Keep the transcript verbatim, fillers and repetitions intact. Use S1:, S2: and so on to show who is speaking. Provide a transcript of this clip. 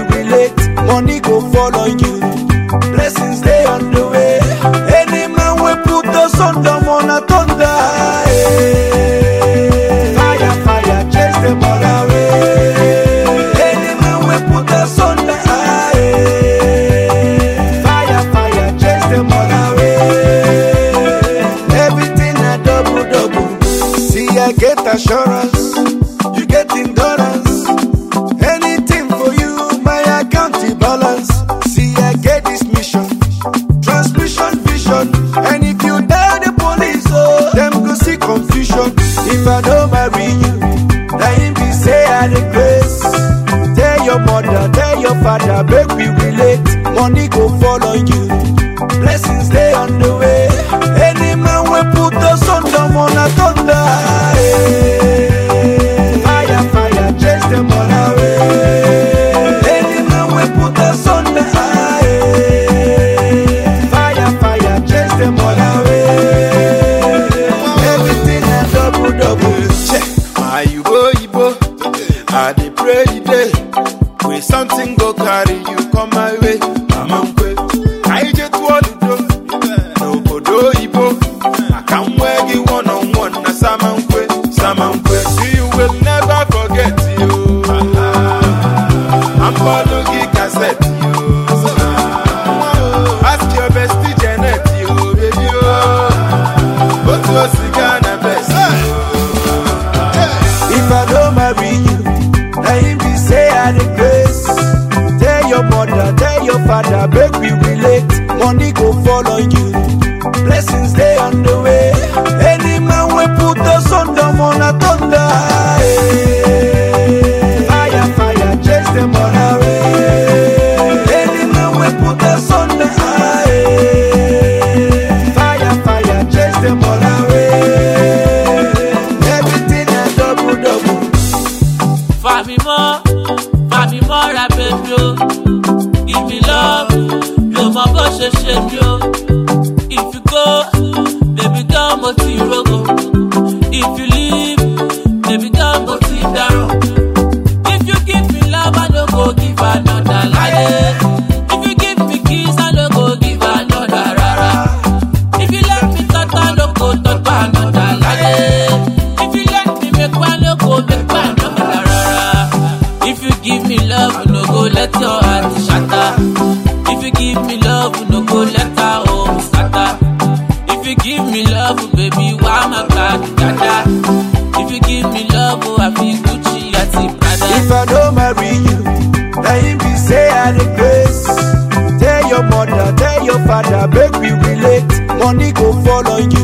S1: relate, money go follow you. Blessings stay on the way. Any man we put us on the on a thunder. Hey. Fire, fire, chase them all away. Any man we put us on the high. Fire, fire, chase them all away. Everything a double, double. See, I get assurance, you get endurance. Anything for you, my account balance. See, I get this mission, transmission vision. And if you die the police, oh, them go see confusion. If I don't marry you, now him be say I the grace. Tell your mother, tell your father, make we relate. Money go follow you, blessings stay on the way. Any man we put us on the on a thunder. Hey. Fire, fire, chase them all away. Any man we put us on the high. Fire, fire, chase them all away. Everything a double, double.
S2: Check my Igbo Igbo. I dey pray the day when something go carry you come my way. Mama nkwe, I just want to do. No bodo Igbo. I can't wear you one on one. Na sama nkwe, sama nkwe. See you will never forget you. I'm Balogi cassette you. Ask your bestie Janet you, baby you. But what's the Ghana best?
S1: If I don't marry you, now him be say I the grace. Tell your mother, tell your father, make we relate. Money go follow you, blessings stay on the way. Any man we put us on the on a thunder. Hey. Fire, fire, chase them all away. Any man we put us on the high. Fire, fire, chase them all away. Everything a double, double.
S3: Fami more, Fami more, I baby yo. Give me love, no more go she shame yo. If you go, baby come go to your go. If you leave, baby come go to Daro. If you give me love, I don't go give another lie. If you give me kiss, I don't go give another rara. If you let me touch, I don't go touch another lie. If you let me make one, I don't go make one another rara. If you give me love, no go let your heart shatter. If you give me love, no go let our home scatter. If you give me love, baby, why my God, dada. If you give me love, oh, I feel Gucci, I see Prada.
S1: If I don't marry you, now him be say I the grace. Tell your mother, tell your father, make we relate. Money go follow you,